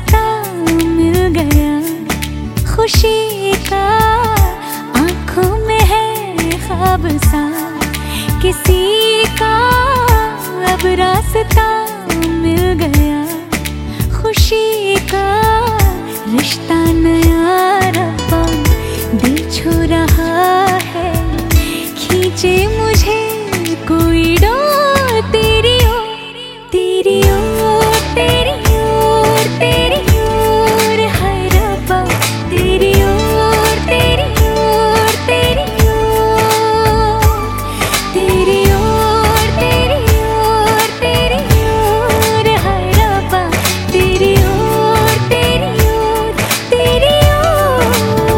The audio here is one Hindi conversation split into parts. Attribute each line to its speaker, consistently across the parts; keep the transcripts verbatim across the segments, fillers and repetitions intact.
Speaker 1: रास्ता मिल गया खुशी का, आंखों में है ख्वाब सा किसी का, अब रास्ता मिल गया खुशी का। रिश्ता नया रब्बा दिल छू रहा है, खींचे मुझे कोई डोर तेरी ओर, तेरी ओर, तेरी ओर, तेरी ओर है रब्बा, तेरी ओर, तेरी ओर, तेरी ओर, तेरी ओर, तेरी ओर, तेरी ओर है रब्बा, तेरी ओर, तेरी ओर, तेरी ओर।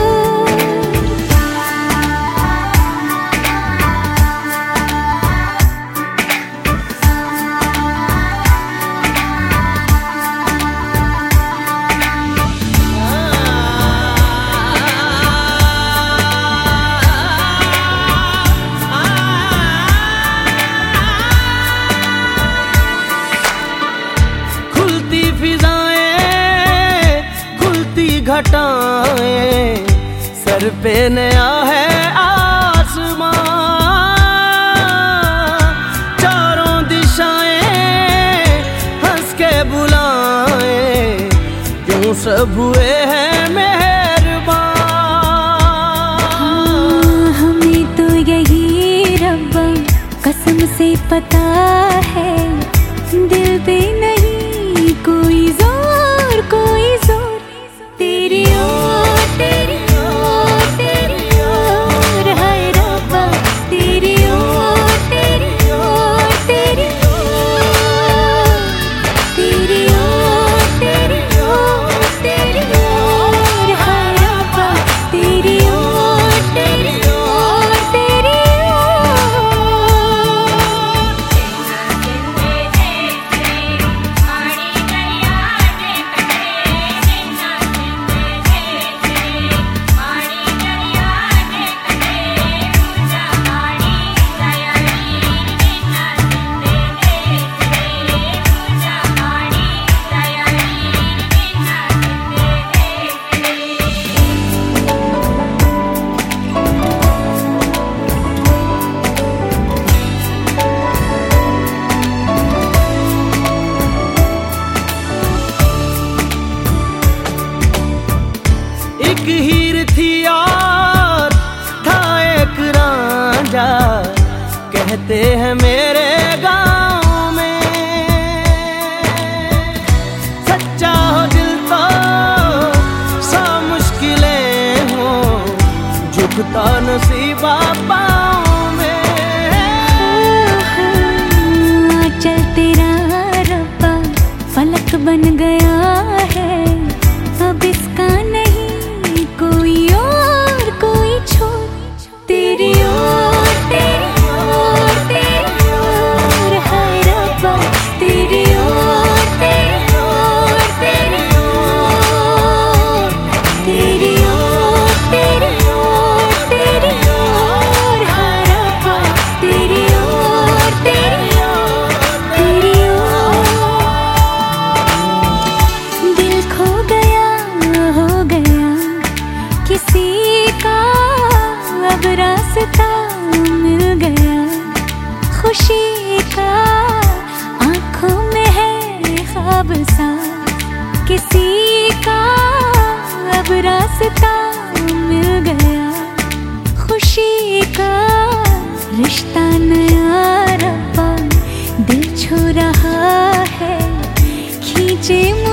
Speaker 2: घटाएं सर पे नया है आसमां, चारों दिशाएं हंस के बुलाएं, क्यों सब हुए हैं मेहरबान।
Speaker 1: हाँ, हमें तो यही रब्बा कसम से पता है, दिल पे नहीं कोई जोर, कोई जोर, तेरी ओर, तेरी ओर, तेरी ओर है रब्बा, तेरी ओर, तेरी ओर, तेरी ओर, तेरी ओर, तेरी ओर, तेरी ओर है रब्बा, तेरी ओर, तेरी ओर, तेरी
Speaker 2: एक हीर थी और था एक रांझा, कहते हैं मेरे गांव में, सच्चा हो दिल तो सौ मुश्किलें हो, झुकता नसीबा पाँव में।
Speaker 1: चल तेरा रब्बा फलक बन गया है, अब इसका नहीं कोई और कोई छोर, तेरी ओर, तेरी ओर, तेरी ओर है रब्बा, तेरी ओर, तेरी ओर, तेरी ओर, तेरी ओर, तेरी ओर, तेरी ओर है रब्बा, तेरी ओर, तेरी ओर, तेरी ओर। दिल खो गया हो गया किसी का, अब रास्ता मिल गया खुशी का, आंखों में है ख्वाब सा किसी का, अब रास्ता मिल गया खुशी का। रिश्ता नया रब्बा दिल छू रहा है, खींचे